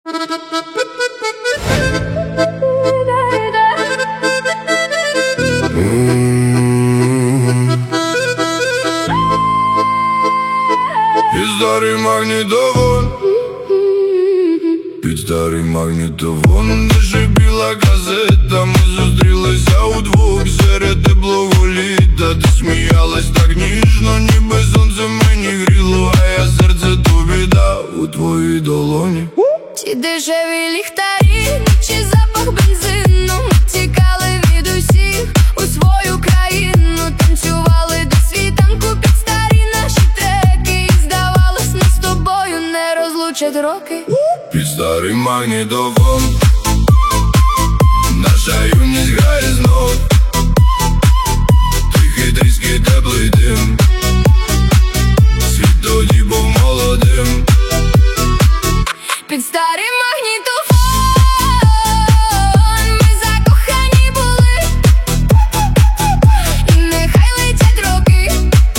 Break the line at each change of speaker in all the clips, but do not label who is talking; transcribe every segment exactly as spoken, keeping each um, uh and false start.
Під старий магнітофон, під старий магнітофон, де ще біла казета. Ми зустрілися удвох серед теплого літа. Ти сміялась так ніжно, ніби сонце мені гріло, а я серце тобі дав у твоїй долоні.
Ті дешеві ліхтарі, чи запах бензину. Ми тікали від усіх у свою країну. Танцювали до світанку під старі наші треки. І здавалось, нас з тобою не розлучать роки.
Під старий магнітофон наша юність грає знов. Тихий тріски, теплий дим. Світ тоді був молодим.
Під старий магнітофон ми закохані були. І нехай летять роки,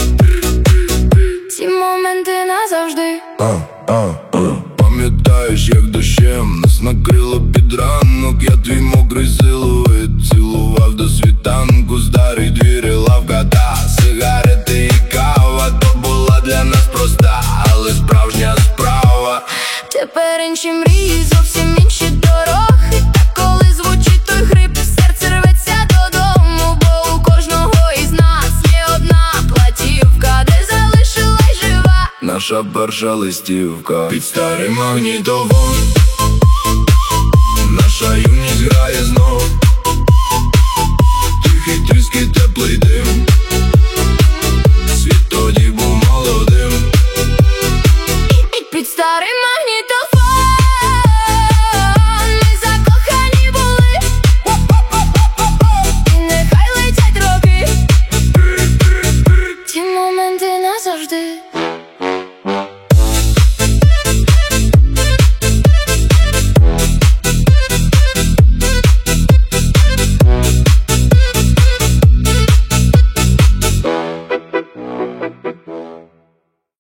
ці моменти назавжди.
А, а, а. Пам'ятаєш, як дощем нас накрило під ранок. Я твій мокрий силует цілував до світанку. Старий двір і лавка та сигарети і кава. То була для нас проста, але справжня справа.
Тепер інші мрії, зовсім інші дороги. Та коли звучить той хрип, серце рветься додому. Бо у кожного із нас є одна платівка, де залишилась жива
наша перша листівка. Під старий магнітофон наша юність грає знов. Тихий тріски, теплий дим.